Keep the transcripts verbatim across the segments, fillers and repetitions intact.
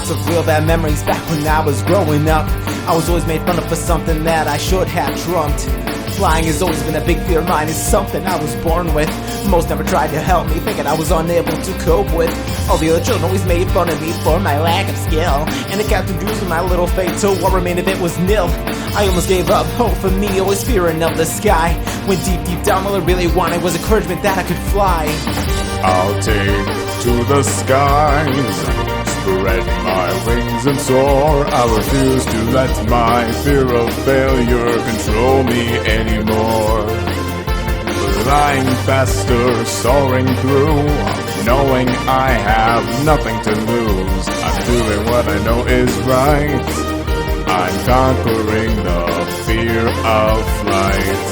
lots of real bad memories back when I was growing up. I was always made fun of for something that I should have trumped. Flying has always been a big fear of mine, it's something I was born with. Most never tried to help me, thinking I was unable to cope with. All the other children always made fun of me for my lack of skill, and it kept reducing my little fate till what remained of it was nil. I almost gave up hope for me, always fearing of the sky, when deep, deep down all I really wanted was encouragement that I could fly. I'll take to the skies, spread my wings and soar. I refuse to let my fear of failure control me anymore. Flying faster, soaring through, knowing I have nothing to lose. I'm doing what I know is right. I'm conquering the fear of flight.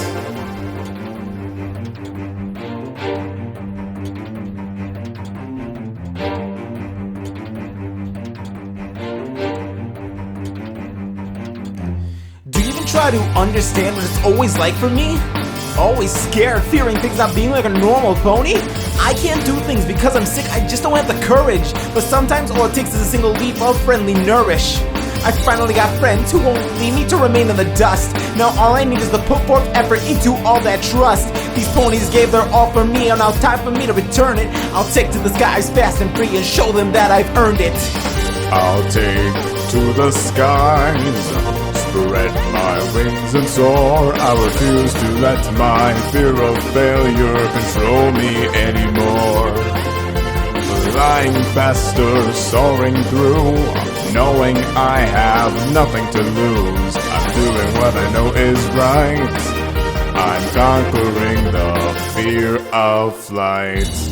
Do you even try to understand what it's always like for me? Always scared, fearing things not being like a normal pony? I can't do things because I'm sick, I just don't have the courage. But sometimes all it takes is a single leaf of friendly nourish. I finally got friends who won't leave me to remain in the dust. Now all I need is to put forth effort into all that trust. These ponies gave their all for me, and now it's time for me to return it. I'll take to the skies fast and free and show them that I've earned it. I'll take to the skies, spread my wings and soar. I refuse to let my fear of failure control me anymore. Flying faster, soaring through, knowing I have nothing to lose. I'm doing what I know is right. I'm conquering the fear of flight.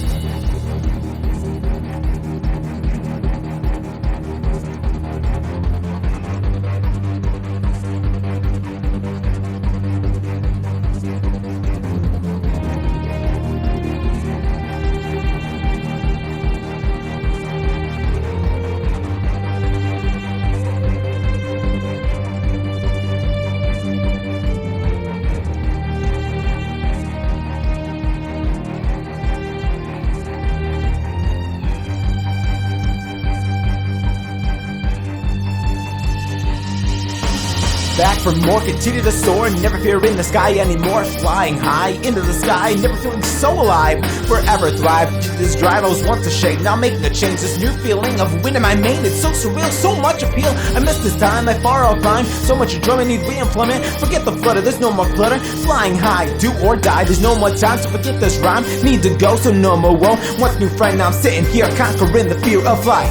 Back for more, continue to soar, never fear in the sky anymore. Flying high into the sky, never feeling so alive. Forever thrive, this drive I was once ashamed, now making a change. This new feeling of wind in my mane, it's so surreal, so much appeal. I miss this time, I far outline, so much enjoyment, need re-employment. Forget the flutter, there's no more clutter. Flying high, do or die, there's no more time to forget this rhyme. Need to go, so no more woe. Once new friend, now I'm sitting here conquering the fear of flight.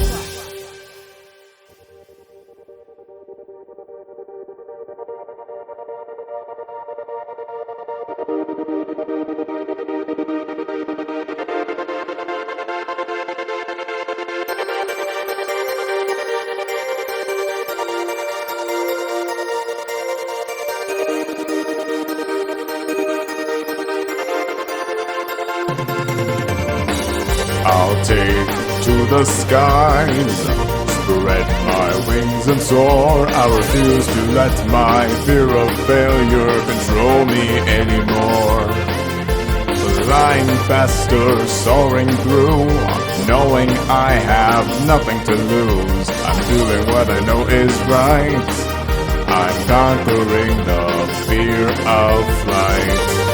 I'll take to the skies, spread my wings and soar. I refuse to let my fear of failure control me anymore. Flying faster, soaring through, knowing I have nothing to lose. I'm doing what I know is right. I'm conquering the fear of flight.